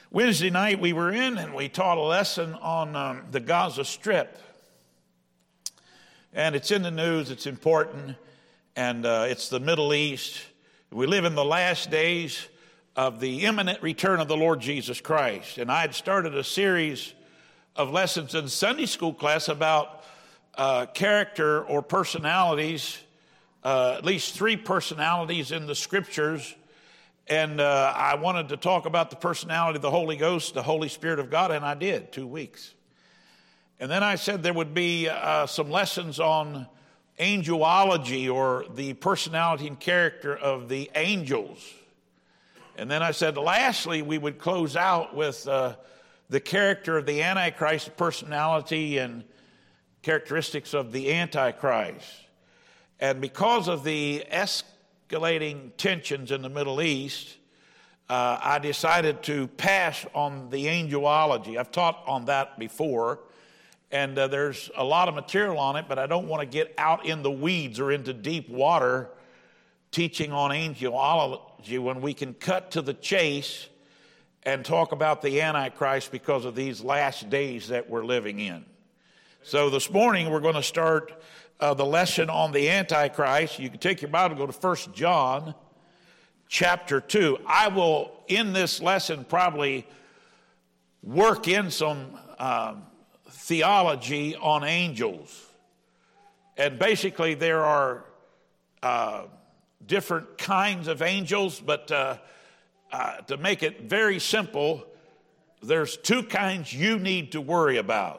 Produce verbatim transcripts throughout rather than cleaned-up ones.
Wednesday night we were in and we taught a lesson on um, the Gaza Strip. And it's in the news, it's important, and uh, it's the Middle East. We live in the last days of the imminent return of the Lord Jesus Christ. And I had started a series of lessons in Sunday school class about uh, character or personalities, uh, at least three personalities in the scriptures. And uh, I wanted to talk about the personality of the Holy Ghost, the Holy Spirit of God, and I did, two weeks. And then I said there would be uh, some lessons on angelology, or the personality and character of the angels. And then I said lastly we would close out with uh, the character of the Antichrist, personality and characteristics of the Antichrist. And because of the escalating tensions in the Middle East, uh, I decided to pass on the angelology. I've taught on that before, and uh, there's a lot of material on it, but I don't want to get out in the weeds or into deep water teaching on angelology when we can cut to the chase and talk about the Antichrist because of these last days that we're living in. So this morning we're going to start Uh, the lesson on the Antichrist. You can take your Bible and go to First John chapter two. I will, in this lesson, probably work in some uh, theology on angels. And basically there are uh, different kinds of angels, but uh, uh, to make it very simple, there's two kinds you need to worry about.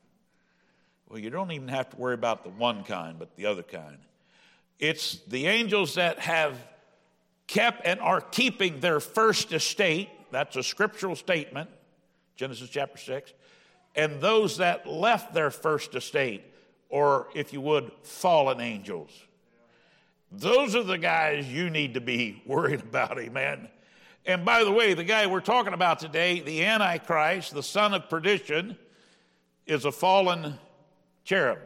Well, you don't even have to worry about the one kind, but the other kind. It's the angels that have kept and are keeping their first estate. That's a scriptural statement, Genesis chapter six. And those that left their first estate, or if you would, fallen angels. Those are the guys you need to be worried about, amen. And by the way, the guy we're talking about today, the Antichrist, the son of perdition, is a fallen cherub.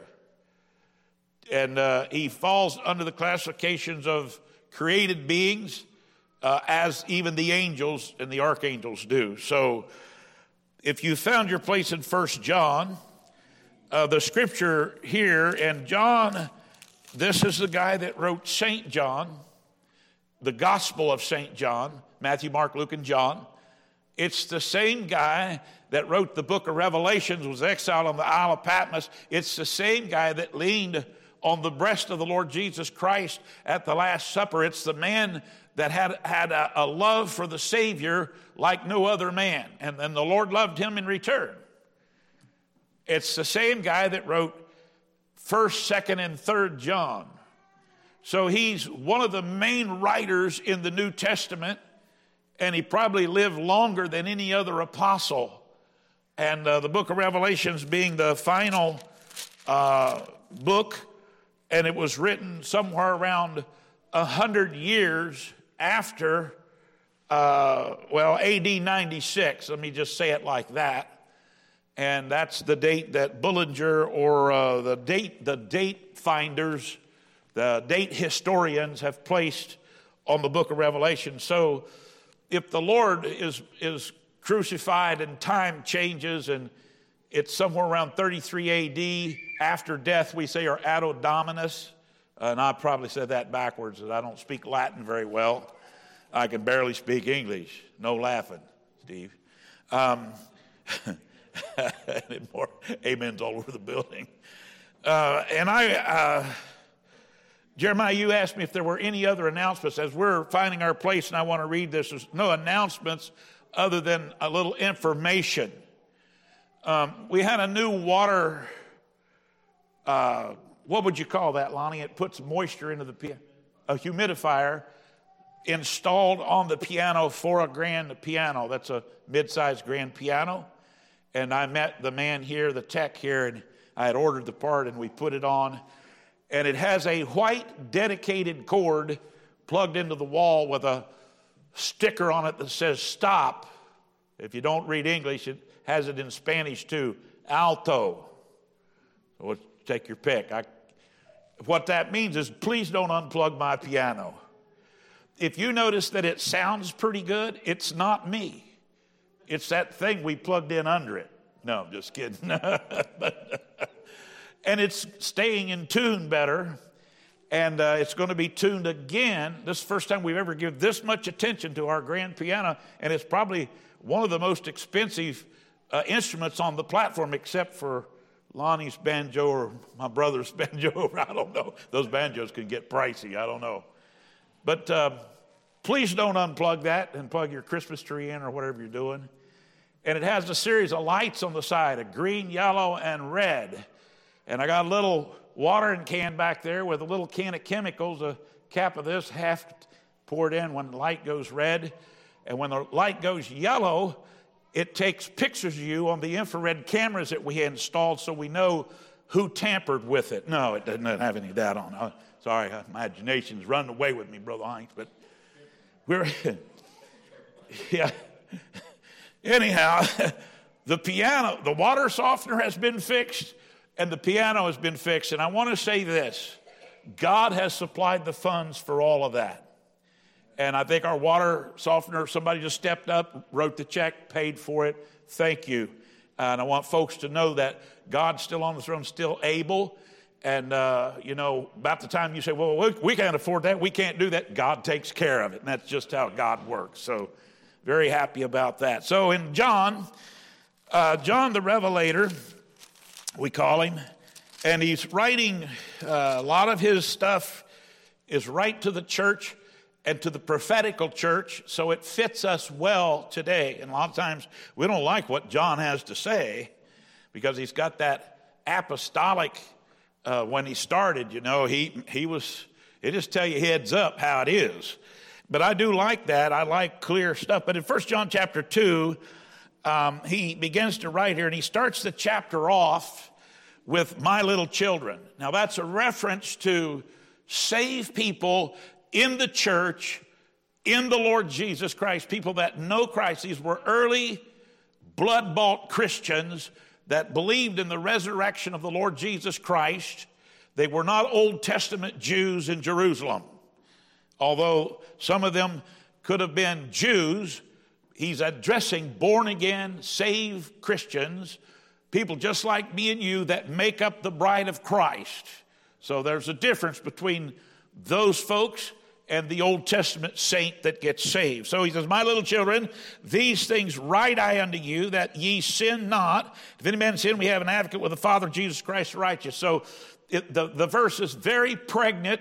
And uh, he falls under the classifications of created beings, uh, as even the angels and the archangels do. So if you found your place in First John, uh, the scripture here, and John, this is the guy that wrote Saint John, the Gospel of Saint John, Matthew, Mark, Luke, and John. It's the same guy that wrote the book of Revelations, was exiled on the Isle of Patmos. It's the same guy that leaned on the breast of the Lord Jesus Christ at the Last Supper. It's the man that had, had a, a love for the Savior like no other man. And then the Lord loved him in return. It's the same guy that wrote First, Second, and Third John. So he's one of the main writers in the New Testament, and he probably lived longer than any other apostle. And uh, the book of Revelations being the final uh, book, and it was written somewhere around a hundred years after, uh, well, A D ninety-six. Let me just say it like that. And that's the date that Bullinger, or uh, the date, the date finders, the date historians have placed on the book of Revelation. So if the Lord is is crucified and time changes, and it's somewhere around thirty-three A D after death, we say, or Anno Dominus, uh, and I probably said that backwards, as I don't speak Latin very well. I can barely speak English. No laughing, Steve. Um, more amens all over the building. Uh, and I... Uh, Jeremiah, you asked me if there were any other announcements. As we're finding our place, and I want to read this, there's no announcements other than a little information. Um, we had a new water, uh, what would you call that, Lonnie? It puts moisture into the piano. A humidifier installed on the piano for a grand piano. That's a mid-sized grand piano. And I met the man here, the tech here, and I had ordered the part, and we put it on. And it has a white dedicated cord plugged into the wall with a sticker on it that says stop. If you don't read English, it has it in Spanish too. Alto. So take your pick. I, what that means is please don't unplug my piano. If you notice that it sounds pretty good, it's not me. It's that thing we plugged in under it. No, I'm just kidding. And it's staying in tune better. And uh, it's going to be tuned again. This is the first time we've ever given this much attention to our grand piano. And it's probably one of the most expensive uh, instruments on the platform, except for Lonnie's banjo or my brother's banjo. I don't know. Those banjos can get pricey. I don't know. But uh, please don't unplug that and plug your Christmas tree in or whatever you're doing. And it has a series of lights on the side, a green, yellow, and red. And I got a little watering can back there with a little can of chemicals, a cap of this, half poured in when the light goes red. And when the light goes yellow, it takes pictures of you on the infrared cameras that we had installed so we know who tampered with it. No, it doesn't have any of that on. Uh, sorry, my imagination's running away with me, Brother Hines. But we're, yeah. Anyhow, the piano, the water softener has been fixed, and the piano has been fixed. And I want to say this. God has supplied the funds for all of that. And I think our water softener, somebody just stepped up, wrote the check, paid for it. Thank you. And I want folks to know that God's still on the throne, still able. And, uh, you know, about the time you say, well, we, we can't afford that, we can't do that, God takes care of it. And that's just how God works. So very happy about that. So in John, uh, John the Revelator, we call him, and he's writing, uh, a lot of his stuff is right to the church and to the prophetical church, so it fits us well today. And a lot of times we don't like what John has to say because he's got that apostolic, uh, when he started, you know, he, he was, it just tell you heads up how it is. But I do like that. I like clear stuff. But in First John chapter two, um, he begins to write here, and he starts the chapter off with my little children. Now that's a reference to save people in the church, in the Lord Jesus Christ, people that know Christ. These were early blood-bought Christians that believed in the resurrection of the Lord Jesus Christ. They were not Old Testament Jews in Jerusalem. Although some of them could have been Jews, he's addressing born-again, saved Christians, people just like me and you that make up the bride of Christ. So there's a difference between those folks and the Old Testament saint that gets saved. So he says, my little children, these things write I unto you, that ye sin not. If any man sin, we have an advocate with the Father, Jesus Christ the righteous. So it, the, the verse is very pregnant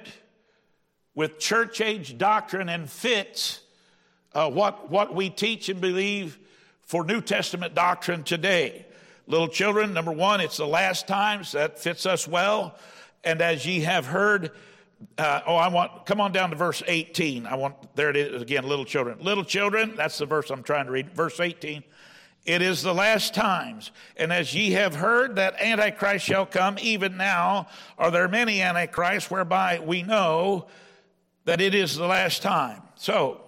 with church-age doctrine and fits uh, what, what we teach and believe for New Testament doctrine today. Little children, number one, it's the last times. That fits us well. And as ye have heard, Uh, oh, I want, come on down to verse eighteen. I want, there it is again, little children. Little children, that's the verse I'm trying to read. Verse eighteen. It is the last times. And as ye have heard that Antichrist shall come, even now are there many Antichrists, whereby we know that it is the last time. So,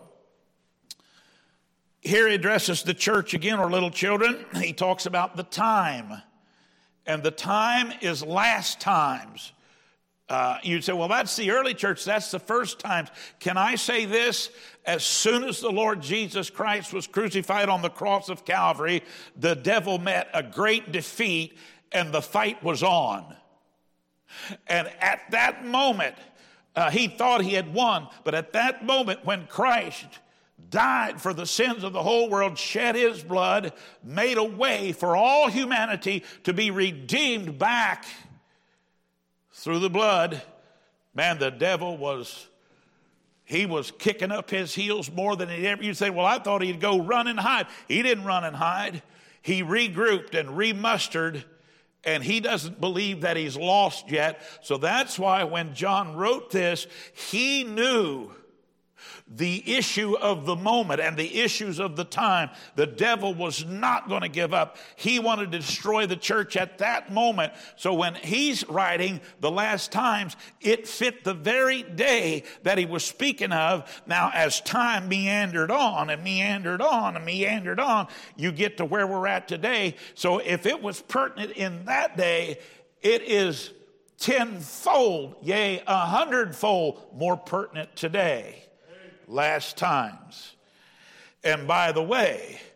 here he addresses the church again, or little children. He talks about the time. And the time is last times. Uh, you'd say, well, that's the early church. That's the first times. Can I say this? As soon as the Lord Jesus Christ was crucified on the cross of Calvary, the devil met a great defeat and the fight was on. And at that moment, uh, he thought he had won. But at that moment when Christ died for the sins of the whole world, shed his blood, made a way for all humanity to be redeemed back through the blood, man, the devil was, he was kicking up his heels more than he ever. You say, well, I thought he'd go run and hide. He didn't run and hide. He regrouped and remustered, and he doesn't believe that he's lost yet. So that's why when John wrote this, he knew the issue of the moment and the issues of the time. The devil was not going to give up. He wanted to destroy the church at that moment. So when he's writing the last times, it fit the very day that he was speaking of. Now, as time meandered on and meandered on and meandered on, you get to where we're at today. So if it was pertinent in that day, it is tenfold, yea, a hundredfold more pertinent today. Last times. And by the way,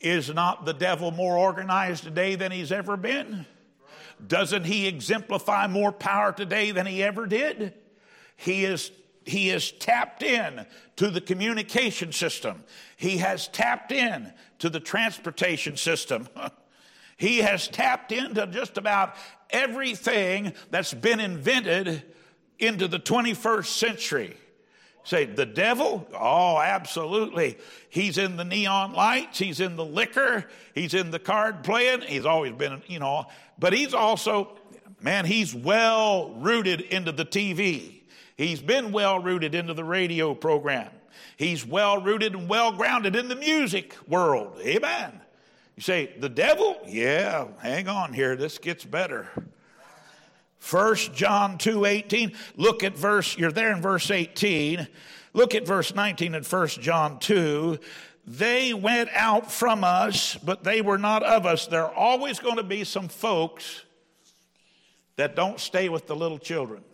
Is not the devil more organized today than he's ever been? Doesn't he exemplify more power today than he ever did? He is He is tapped in to the communication system. He has tapped in to the transportation system. He has tapped into just about everything that's been invented into the twenty-first century. Say, the devil? Oh, absolutely. He's in the neon lights. He's in the liquor. He's in the card playing. He's always been, you know, but he's also, man, he's well rooted into the T V. He's been well rooted into the radio program. He's well rooted and well grounded in the music world. Amen. You say, the devil? Yeah, hang on here. This gets better. First John two eighteen. Look at verse, you're there in verse eighteen. Look at verse nineteen in First John two. They went out from us, but they were not of us. There are always going to be some folks that don't stay with the little children.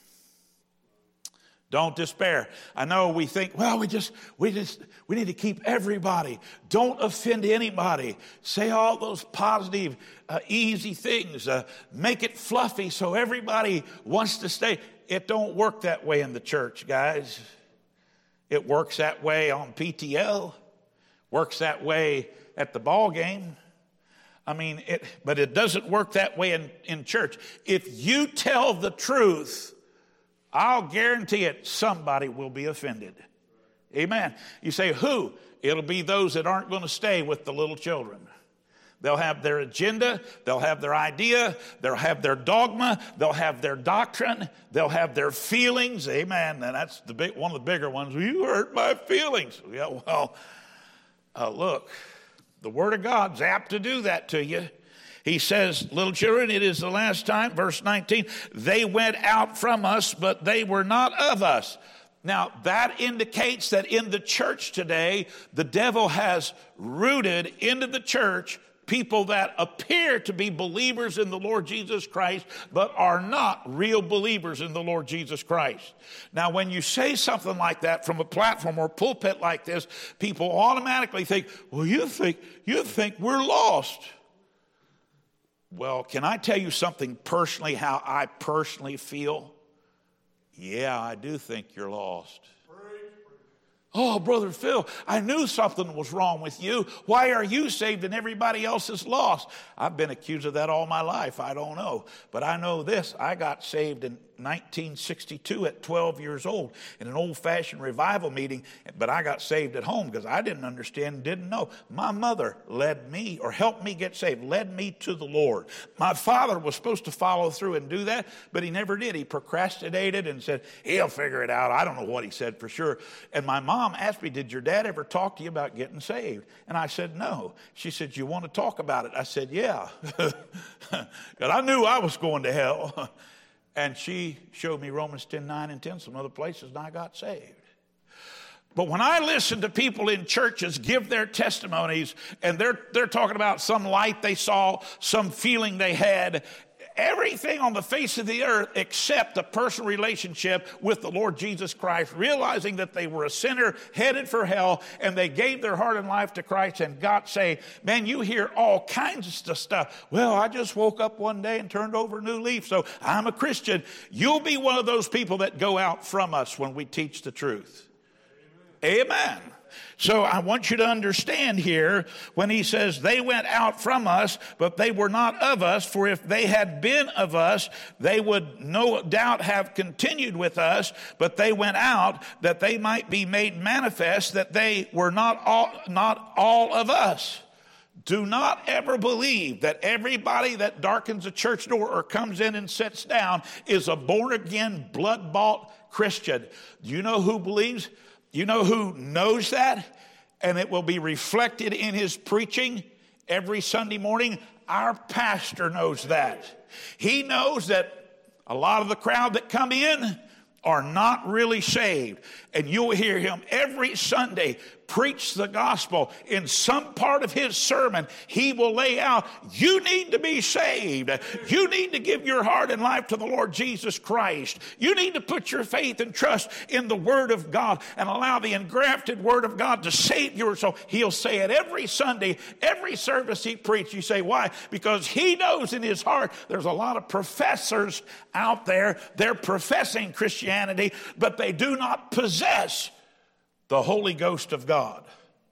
Don't despair. I know we think, well, we just, we just, we need to keep everybody. Don't offend anybody. Say all those positive, uh, easy things. Uh, make it fluffy so everybody wants to stay. It don't work that way in the church, guys. It works that way on P T L. Works that way at the ball game. I mean, it, but it doesn't work that way in, in church. If you tell the truth, I'll guarantee it, somebody will be offended. Amen. You say, who? It'll be those that aren't going to stay with the little children. They'll have their agenda. They'll have their idea. They'll have their dogma. They'll have their doctrine. They'll have their feelings. Amen. And that's the big, one of the bigger ones. You hurt my feelings. Yeah, well, uh, look, the Word of God's apt to do that to you. He says, little children, it is the last time. Verse nineteen, they went out from us, but they were not of us. Now, that indicates that in the church today, the devil has rooted into the church people that appear to be believers in the Lord Jesus Christ, but are not real believers in the Lord Jesus Christ. Now, when you say something like that from a platform or pulpit like this, people automatically think, well, you think, you think we're lost. Well, can I tell you something personally, how I personally feel? Yeah, I do think you're lost. Oh, Brother Phil, I knew something was wrong with you. Why are you saved and everybody else is lost? I've been accused of that all my life. I don't know. But I know this. I got saved in nineteen sixty-two at twelve years old in an old-fashioned revival meeting. But I got saved at home because I didn't understand and didn't know. My mother led me or helped me get saved, led me to the Lord. My father was supposed to follow through and do that, but he never did. He procrastinated and said, he'll figure it out. I don't know what he said for sure. And my mom Mom asked me, did your dad ever talk to you about getting saved? And I said, no. She said, you want to talk about it? I said, yeah. Because I knew I was going to hell. And she showed me Romans ten, nine, and ten, some other places, and I got saved. But when I listen to people in churches give their testimonies, and they're, they're talking about some light they saw, some feeling they had, everything on the face of the earth except a personal relationship with the Lord Jesus Christ, realizing that they were a sinner headed for hell, and they gave their heart and life to Christ and got saved. Man, you hear all kinds of stuff. Well, I just woke up one day and turned over a new leaf, so I'm a Christian. You'll be one of those people that go out from us when we teach the truth. Amen. Amen. So I want you to understand here when he says they went out from us, but they were not of us. For if they had been of us, they would no doubt have continued with us. But they went out that they might be made manifest that they were not all, not all of us. Do not ever believe that everybody that darkens a church door or comes in and sits down is a born-again, blood-bought Christian. Do you know who believes? You know who knows that? And it will be reflected in his preaching every Sunday morning. Our pastor knows that. He knows that a lot of the crowd that come in are not really saved. And you'll hear him every Sunday preach the gospel, in some part of his sermon, he will lay out, you need to be saved. You need to give your heart and life to the Lord Jesus Christ. You need to put your faith and trust in the Word of God and allow the engrafted Word of God to save your soul. He'll say it every Sunday, every service he preaches. You say, why? Because he knows in his heart there's a lot of professors out there. They're professing Christianity, but they do not possess the Holy Ghost of God.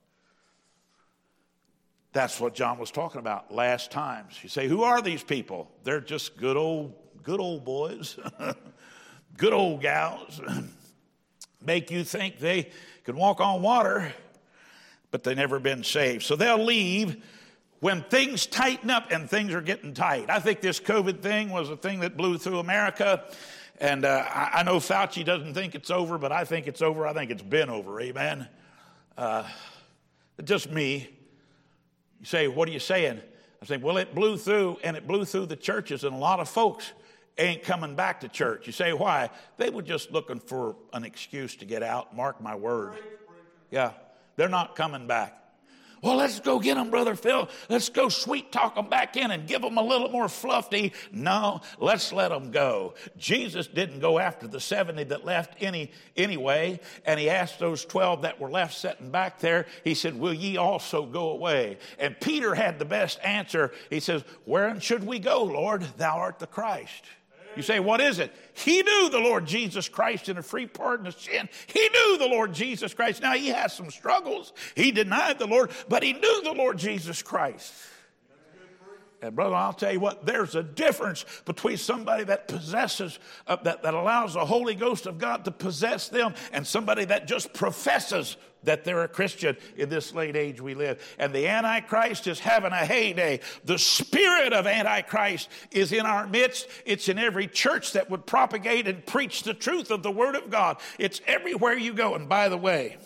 That's what John was talking about last times. You say, who are these people? They're just good old, good old boys, good old gals. Make you think they can walk on water, but they never been saved. So they'll leave when things tighten up, and things are getting tight. I think this COVID thing was a thing that blew through America. And uh, I, I know Fauci doesn't think it's over, but I think it's over. I think it's been over. Amen. Uh, just me. You say, what are you saying? I say, well, it blew through, and it blew through the churches, and a lot of folks ain't coming back to church. You say, why? They were just looking for an excuse to get out. Mark my word. Yeah, they're not coming back. Well, let's go get them, Brother Phil. Let's go sweet talk them back in and give them a little more fluff to eat. No, let's let them go. Jesus didn't go after the seventy that left any anyway, and he asked those twelve that were left sitting back there, he said, will ye also go away? And Peter had the best answer. He says, wherein should we go, Lord? Thou art the Christ. You say, what is it? He knew the Lord Jesus Christ and a free pardon of sin. He knew the Lord Jesus Christ. Now, he has some struggles. He denied the Lord, but he knew the Lord Jesus Christ. And brother, I'll tell you what, there's a difference between somebody that possesses, uh, that, that allows the Holy Ghost of God to possess them, and somebody that just professes that they're a Christian in this late age we live. And the Antichrist is having a heyday. The spirit of Antichrist is in our midst. It's in every church that would propagate and preach the truth of the Word of God. It's everywhere you go. And by the way,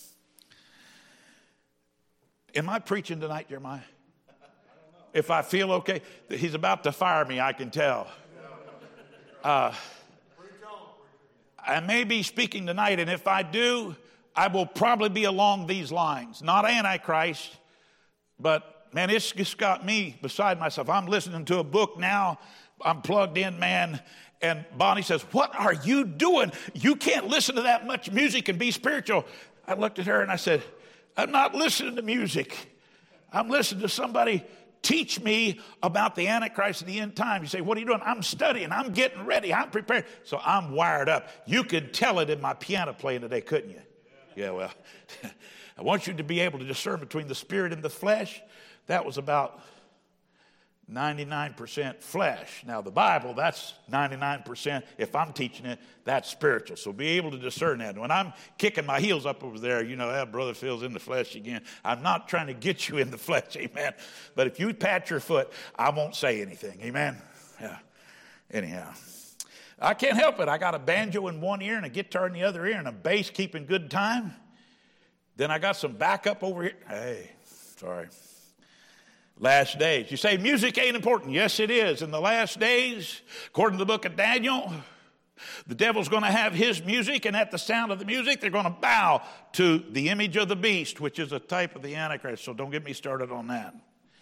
am I preaching tonight, Jeremiah? If I feel okay, he's about to fire me, I can tell. Uh, I may be speaking tonight, and if I do, I will probably be along these lines. Not Antichrist, but man, it's just got me beside myself. I'm listening to a book now. I'm plugged in, man. And Bonnie says, what are you doing? You can't listen to that much music and be spiritual. I looked at her and I said, I'm not listening to music. I'm listening to somebody teach me about the Antichrist and the end time. You say, what are you doing? I'm studying. I'm getting ready. I'm prepared. So I'm wired up. You could tell it in my piano playing today, couldn't you? Yeah, well, I want you to be able to discern between the spirit and the flesh. That was about ninety-nine percent flesh. Now, the Bible, that's ninety-nine percent. If I'm teaching it, that's spiritual. So be able to discern that. When I'm kicking my heels up over there, you know, that brother Phil's in the flesh again. I'm not trying to get you in the flesh, amen. But if you pat your foot, I won't say anything, amen. Yeah. Anyhow, I can't help it. I got a banjo in one ear and a guitar in the other ear and a bass keeping good time. Then I got some backup over here. Hey, sorry. Last days. You say music ain't important. Yes, it is. In the last days, according to the book of Daniel, the devil's going to have his music, and at the sound of the music, they're going to bow to the image of the beast, which is a type of the Antichrist. So don't get me started on that.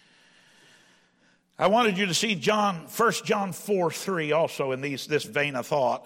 I wanted you to see John, First John four three also in these, this vein of thought.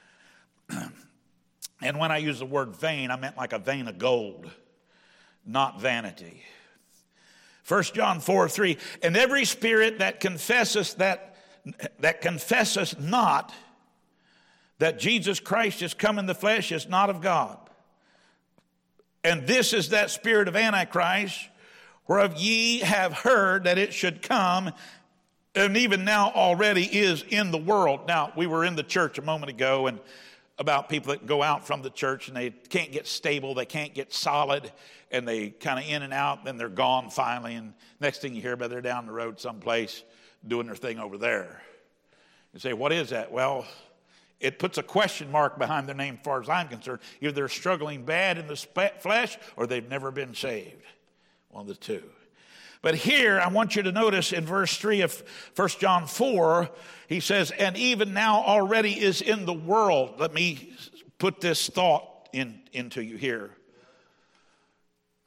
And when I use the word vein, I meant like a vein of gold, not vanity. First John four three, and every spirit that confesses that that confesses not that Jesus Christ is come in the flesh is not of God. And this is that spirit of Antichrist, whereof ye have heard that it should come, and even now already is in the world. Now, we were in the church a moment ago, and about people that go out from the church and they can't get stable, they can't get solid, and they kind of in and out, then they're gone finally, and next thing you hear about, they're down the road someplace doing their thing over there. You say, what is that? Well, it puts a question mark behind their name as far as I'm concerned. Either they're struggling bad in the flesh or they've never been saved. One of the two. But here, I want you to notice in verse three of First John four, he says, and even now already is in the world. Let me put this thought in, into you here.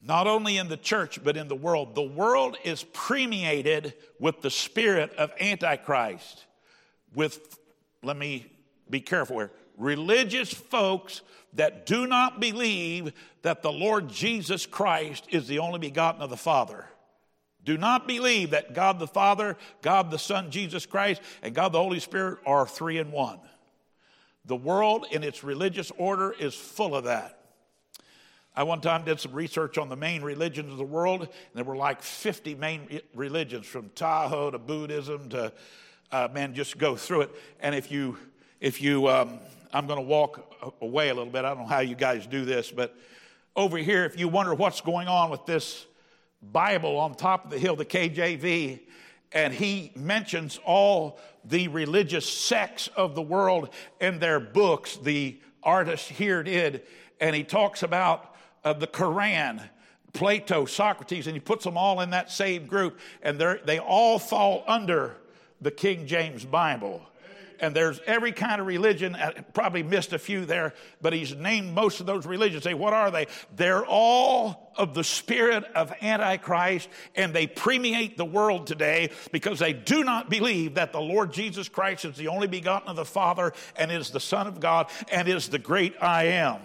not only in the church, but in the world. The world is permeated with the spirit of Antichrist. With, let me be careful here, religious folks that do not believe that the Lord Jesus Christ is the only begotten of the Father. Do not believe that God the Father, God the Son, Jesus Christ, and God the Holy Spirit are three in one. The world in its religious order is full of that. I one time did some research on the main religions of the world, and there were like fifty main religions, from Taoism to Buddhism to, uh, man, just go through it. And if you, if you, um, I'm going to walk away a little bit. I don't know how you guys do this, but over here, if you wonder what's going on with this Bible on top of the hill, the K J V, and he mentions all the religious sects of the world in their books, the artist here did, and he talks about uh, the Quran, Plato, Socrates, and he puts them all in that same group, and they all fall under the King James Bible. And there's every kind of religion. I probably missed a few there, but he's named most of those religions. Say, what are they? They're all of the spirit of Antichrist, and they permeate the world today because they do not believe that the Lord Jesus Christ is the only begotten of the Father and is the Son of God and is the great I am.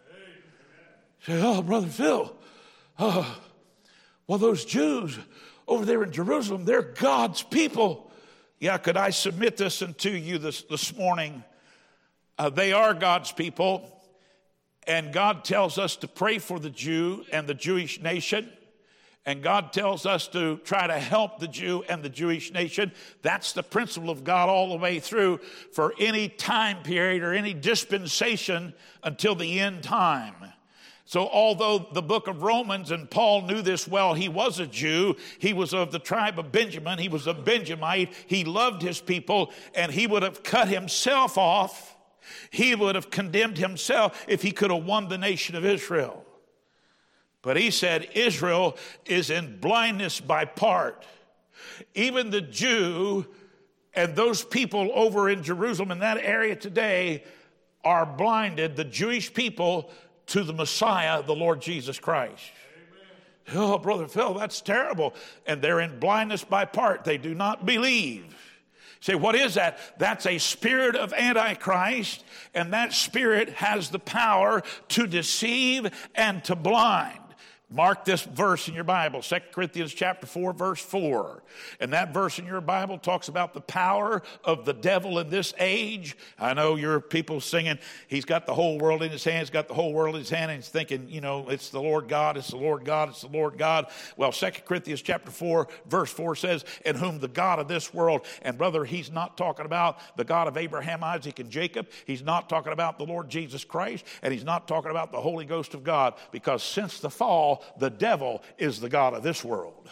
Say, oh, Brother Phil, oh, well, those Jews over there in Jerusalem, they're God's people. Yeah, could I submit this unto you this, this morning? Uh, they are God's people, and God tells us to pray for the Jew and the Jewish nation, and God tells us to try to help the Jew and the Jewish nation. That's the principle of God all the way through for any time period or any dispensation until the end time. So although the book of Romans, and Paul knew this well, he was a Jew, he was of the tribe of Benjamin, he was a Benjamite, he loved his people, and he would have cut himself off, he would have condemned himself if he could have won the nation of Israel. But he said Israel is in blindness by part. Even the Jew and those people over in Jerusalem in that area today are blinded, the Jewish people, to the Messiah, the Lord Jesus Christ. Amen. Oh, Brother Phil, that's terrible. And they're in blindness by part. They do not believe. Say, what is that? That's a spirit of Antichrist, and that spirit has the power to deceive and to blind. Mark this verse in your Bible, Second Corinthians chapter four, verse four. And that verse in your Bible talks about the power of the devil in this age. I know your people singing, he's got the whole world in his hand, he's got the whole world in his hand, and he's thinking, you know, it's the Lord God, it's the Lord God, it's the Lord God. Well, Second Corinthians chapter four, verse four says, in whom the God of this world, and brother, he's not talking about the God of Abraham, Isaac, and Jacob. He's not talking about the Lord Jesus Christ, and he's not talking about the Holy Ghost of God, because since the fall, the devil is the God of this world.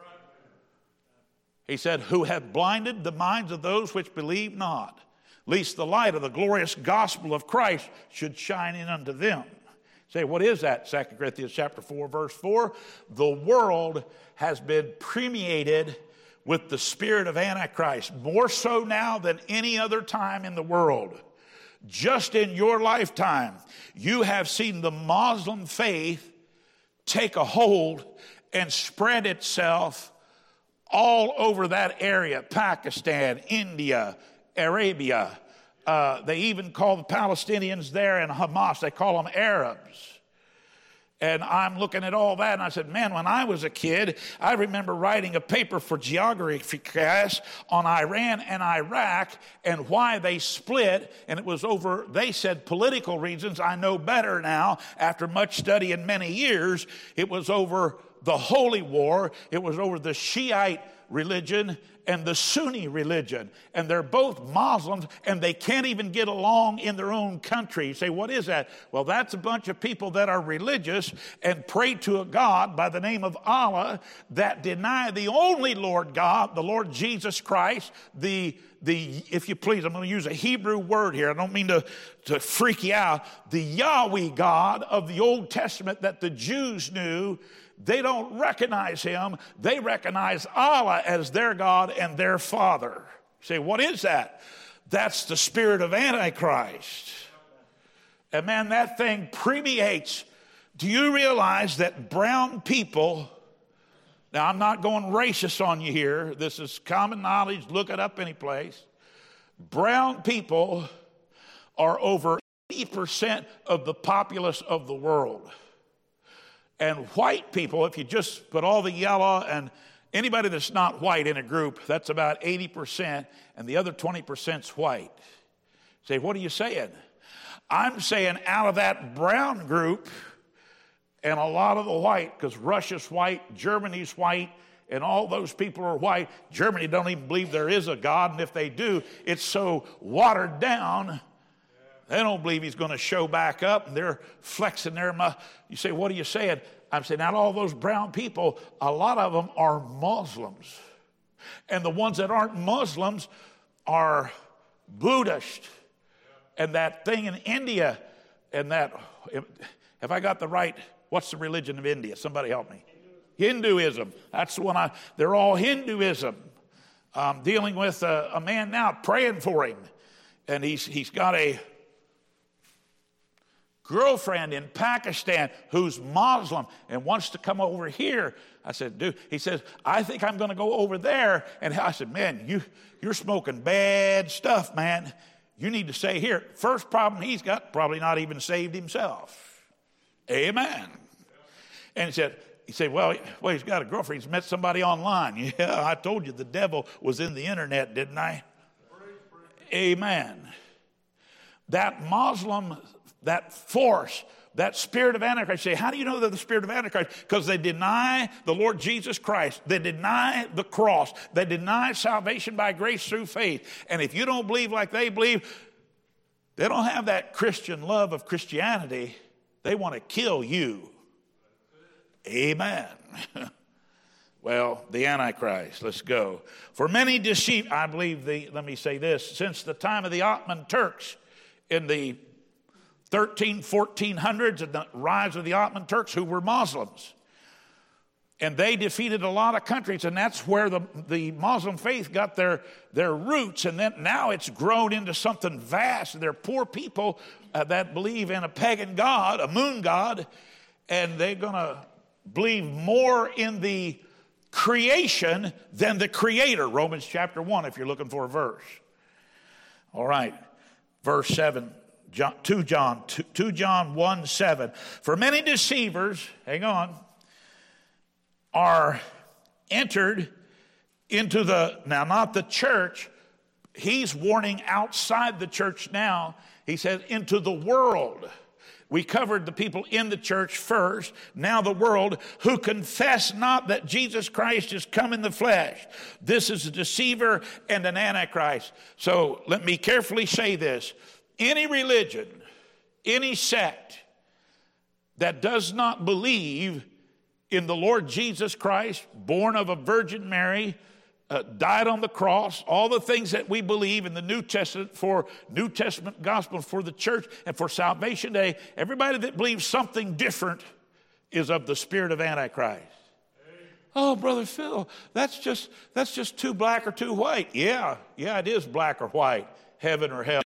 He said, who have blinded the minds of those which believe not, lest the light of the glorious gospel of Christ should shine in unto them. Say, what is that? Second Corinthians chapter four, verse four. The world has been permeated with the spirit of Antichrist, more so now than any other time in the world. Just in your lifetime, you have seen the Muslim faith take a hold and spread itself all over that area. Pakistan, India, Arabia. Uh, they even call the Palestinians there and Hamas, they call them Arabs. And I'm looking at all that, and I said, man, when I was a kid, I remember writing a paper for geography class on Iran and Iraq and why they split, and it was over, they said, political reasons. I know better now, after much study and many years. It was over the Holy War. It was over the Shiite religion and the Sunni religion, and they're both Muslims, and they can't even get along in their own country. You say, what is that? Well, that's a bunch of people that are religious and pray to a God by the name of Allah that deny the only Lord God, the Lord Jesus Christ, the The, if you please, I'm going to use a Hebrew word here. I don't mean to, to freak you out. The Yahweh God of the Old Testament that the Jews knew, they don't recognize him. They recognize Allah as their God and their Father. You say, what is that? That's the spirit of Antichrist. And man, that thing permeates Do you realize that brown people, now I'm not going racist on you here. This is common knowledge. Look it up any place. Brown people are over eighty percent of the populace of the world. And white people, if you just put all the yellow and anybody that's not white in a group, that's about eighty percent, and the other twenty percent is white. Say, what are you saying? I'm saying out of that brown group and a lot of the white, because Russia's white, Germany's white, and all those people are white. Germany don't even believe there is a God, and if they do, it's so watered down, they don't believe he's going to show back up, and they're flexing their muscle. You say, what are you saying? I'm saying out of all those brown people, a lot of them are Muslims. And the ones that aren't Muslims are Buddhist. And that thing in India, and that, have I got the right, what's the religion of India? Somebody help me. Hinduism. That's the one I, they're all Hinduism. I'm dealing with a, a man now, praying for him. And he's he's got a girlfriend in Pakistan who's Muslim and wants to come over here. I said, dude, he says, I think I'm going to go over there. And I said, man, you, you're smoking bad stuff, man. You need to stay here. First problem he's got, probably not even saved himself. Amen. And he said, he said, well, well, he's got a girlfriend. He's met somebody online. Yeah, I told you the devil was in the internet, didn't I? Amen. That Muslim, that force, that spirit of Antichrist. Say, how do you know they're the spirit of Antichrist? Because they deny the Lord Jesus Christ. They deny the cross. They deny salvation by grace through faith. And if you don't believe like they believe, they don't have that Christian love of Christianity. They want to kill you. Amen. Well, the Antichrist, let's go. For many deceive, I believe the, let me say this, since the time of the Ottoman Turks in the thirteen, fourteen hundreds and the rise of the Ottoman Turks who were Muslims. And they defeated a lot of countries, and that's where the, the Muslim faith got their, their roots. And then now it's grown into something vast. They're poor people uh, that believe in a pagan god, a moon god, and they're going to believe more in the creation than the creator. Romans chapter one, if you're looking for a verse. All right, verse seven. John, two John, two John one, seven. For many deceivers, hang on, are entered into the, now not the church, he's warning outside the church now. He says into the world. We covered the people in the church first, now the world, who confess not that Jesus Christ is come in the flesh. This is a deceiver and an antichrist. So let me carefully say this. Any religion, any sect that does not believe in the Lord Jesus Christ, born of a Virgin Mary, uh, died on the cross, all the things that we believe in the New Testament for New Testament gospel for the church and for Salvation Day, everybody that believes something different is of the spirit of Antichrist. Oh, Brother Phil, that's just that's just too black or too white. Yeah, yeah, it is black or white, heaven or hell.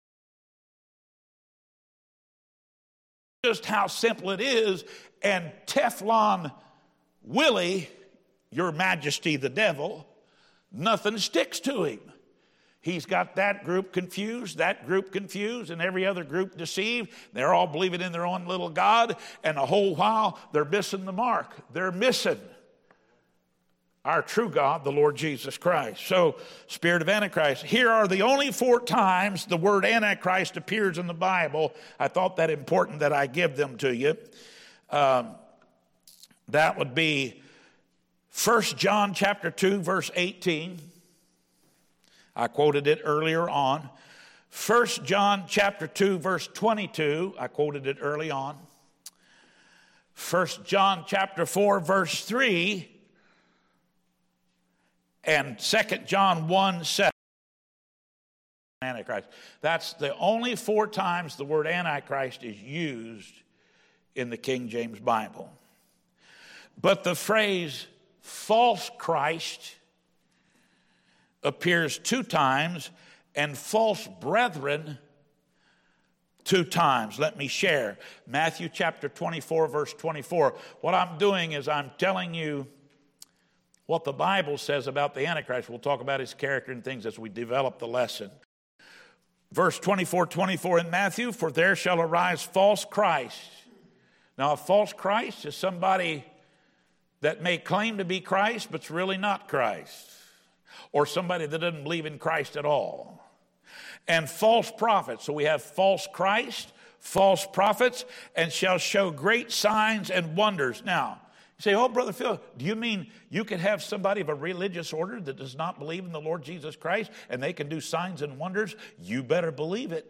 Just how simple it is. And Teflon Willie, your majesty the devil, nothing sticks to him. He's got that group confused, that group confused, and every other group deceived. They're all believing in their own little God, and the whole while they're missing the mark. They're missing our true God, the Lord Jesus Christ. So, spirit of Antichrist. Here are the only four times the word Antichrist appears in the Bible. I thought that important that I give them to you. Um, that would be First John chapter two, verse eighteen. I quoted it earlier on. First John chapter two, verse twenty-two. I quoted it early on. First John chapter four, verse three. And Second John one, seven. Antichrist. That's the only four times the word Antichrist is used in the King James Bible. But the phrase false Christ appears two times, and false brethren two times. Let me share. Matthew chapter twenty-four, verse twenty-four. What I'm doing is I'm telling you what the Bible says about the Antichrist. We'll talk about his character and things as we develop the lesson. Verse twenty-four, twenty-four in Matthew, for there shall arise false Christ. Now, a false Christ is somebody that may claim to be Christ, but's really not Christ. Or somebody that doesn't believe in Christ at all. And false prophets. So we have false Christ, false prophets, and shall show great signs and wonders. Now, you say, oh, Brother Phil, do you mean you could have somebody of a religious order that does not believe in the Lord Jesus Christ and they can do signs and wonders? You better believe it.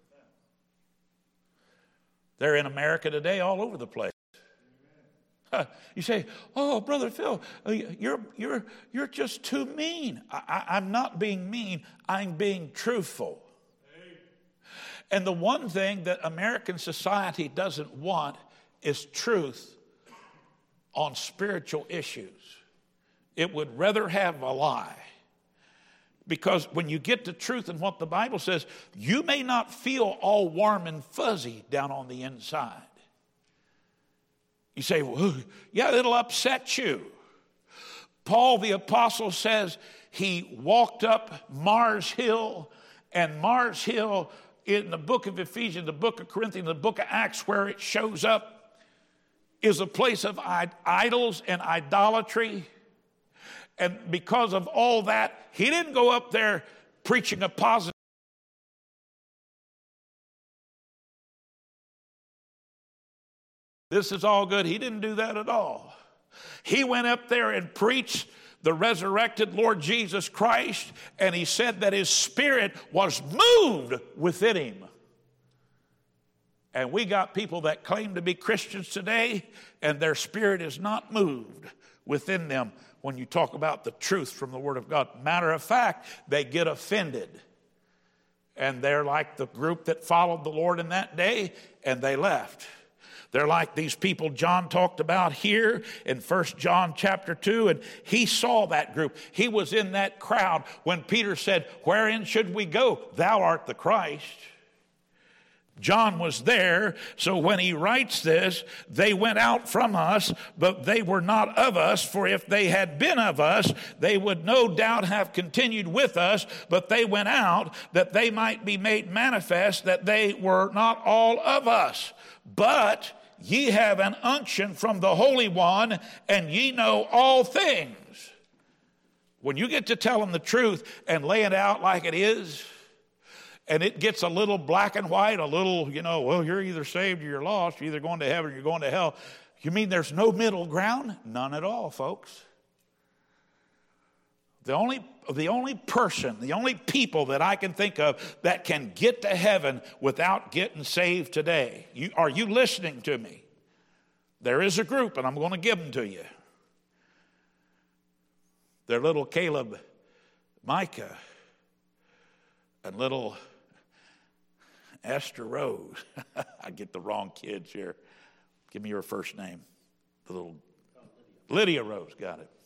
They're in America today all over the place. Uh, you say, oh, Brother Phil, you're, you're, you're just too mean. I, I, I'm not being mean. I'm being truthful. And the one thing that American society doesn't want is truth on spiritual issues. It would rather have a lie. Because when you get to truth and what the Bible says, you may not feel all warm and fuzzy down on the inside. You say, well, yeah, it'll upset you. Paul the apostle says he walked up Mars Hill, and Mars Hill in the book of Ephesians, the book of Corinthians, the book of Acts, where it shows up, is a place of idols and idolatry. And because of all that, he didn't go up there preaching a positive. This is all good. He didn't do that at all. He went up there and preached the resurrected Lord Jesus Christ, and he said that his spirit was moved within him. And we got people that claim to be Christians today, and their spirit is not moved within them when you talk about the truth from the Word of God. Matter of fact, they get offended. And they're like the group that followed the Lord in that day, and they left. They're like these people John talked about here in First John chapter two, and he saw that group. He was in that crowd when Peter said, wherein should we go? Thou art the Christ. John was there, so when he writes this, they went out from us, but they were not of us, for if they had been of us, they would no doubt have continued with us, but they went out that they might be made manifest that they were not all of us. But ye have an unction from the Holy One, and ye know all things. When you get to tell them the truth and lay it out like it is, and it gets a little black and white, a little, you know, well, you're either saved or you're lost. You're either going to heaven or you're going to hell. You mean there's no middle ground? None at all, folks. The only, the only person, the only people that I can think of that can get to heaven without getting saved today. You, are you listening to me? There is a group, and I'm going to give them to you. They're little Caleb, Micah, and little Esther Rose. I get the wrong kids here. Give me your first name. The little Lydia Rose, got it.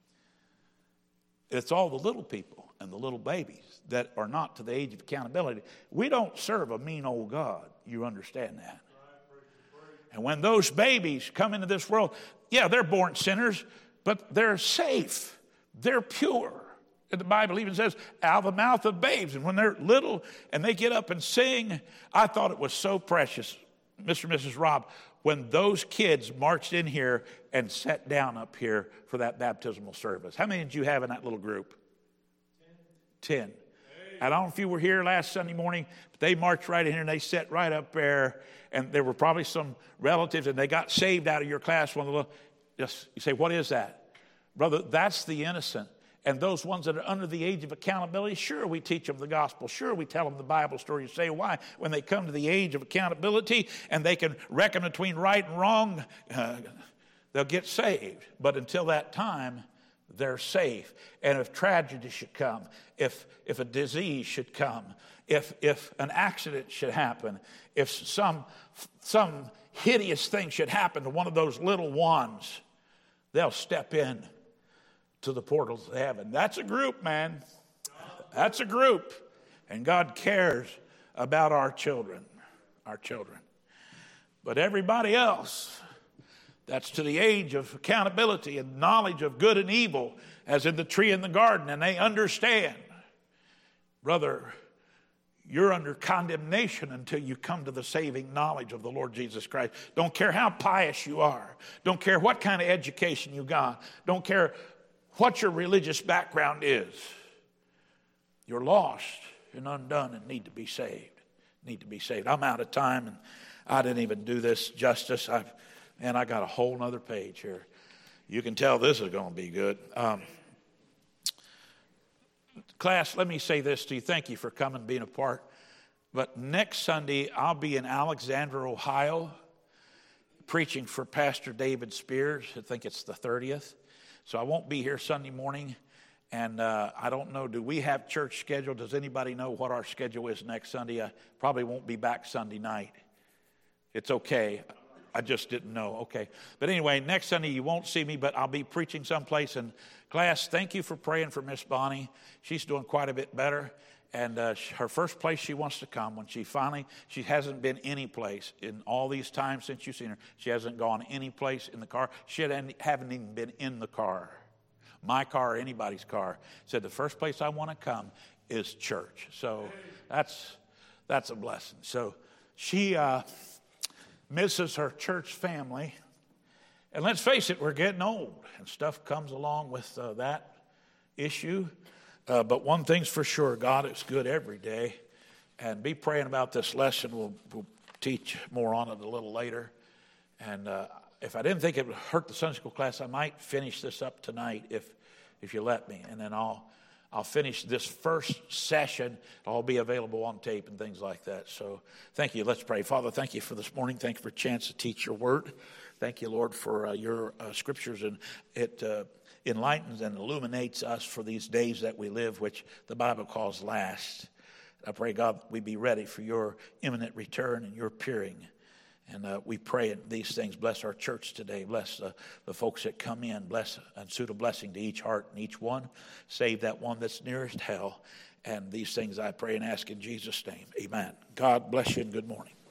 It's all the little people and the little babies that are not to the age of accountability. We don't serve a mean old God. You understand that? And when those babies come into this world, yeah, they're born sinners, but they're safe. They're pure. The Bible even says, out of the mouth of babes. And when they're little and they get up and sing, I thought it was so precious, Mister and Missus Robb, when those kids marched in here and sat down up here for that baptismal service. How many did you have in that little group? Ten. Ten. I don't know if you were here last Sunday morning, but they marched right in here and they sat right up there. And there were probably some relatives, and they got saved out of your class. One of the little, yes, you say, what is that? Brother, that's the innocent. And those ones that are under the age of accountability, sure, we teach them the gospel. Sure, we tell them the Bible story. You say, why? When they come to the age of accountability and they can reckon between right and wrong, uh, they'll get saved. But until that time, they're safe. And if tragedy should come, if if a disease should come, if if an accident should happen, if some some hideous thing should happen to one of those little ones, they'll step in to the portals of heaven. That's a group, man. That's a group. And God cares about our children. our children. But everybody else, that's to the age of accountability and knowledge of good and evil, as in the tree in the garden, and they understand, brother, you're under condemnation until you come to the saving knowledge of the Lord Jesus Christ. Don't care how pious you are. Don't care what kind of education you got. Don't care what your religious background is. You're lost and undone and need to be saved. Need to be saved. I'm out of time, and I didn't even do this justice. I've, man, I got a whole nother page here. You can tell this is going to be good. Um, class, let me say this to you. Thank you for coming, being a part. But next Sunday, I'll be in Alexandria, Ohio, preaching for Pastor David Spears. I think it's the thirtieth. So I won't be here Sunday morning. And uh, I don't know, do we have church scheduled? Does anybody know what our schedule is next Sunday? I probably won't be back Sunday night. It's okay. I just didn't know. Okay. But anyway, next Sunday you won't see me, but I'll be preaching someplace. And class, thank you for praying for Miss Bonnie. She's doing quite a bit better. And uh, her first place she wants to come, when she finally, she hasn't been any place in all these times since you've seen her. She hasn't gone any place in the car. She hadn't even been in the car. My car or anybody's car. Said the first place I want to come is church. So that's that's a blessing. So she uh, misses her church family. And let's face it, we're getting old. And stuff comes along with uh, that issue. Uh, but one thing's for sure, God is good every day. And be praying about this lesson. We'll, we'll teach more on it a little later. And uh, if I didn't think it would hurt the Sunday school class, I might finish this up tonight if if you let me. And then I'll I'll finish this first session. It'll all be available on tape and things like that. So thank you. Let's pray. Father, thank you for this morning. Thank you for a chance to teach your word. Thank you, Lord, for uh, your uh, scriptures. And it uh, enlightens and illuminates us for these days that we live, which the Bible calls last. I pray, God, we be ready for your imminent return and your appearing. And uh, we pray these things. Bless our church today. Bless uh, the folks that come in. Bless and suit a blessing to each heart and each one. Save that one that's nearest hell. And these things I pray and ask in Jesus' name. Amen. God bless you and good morning.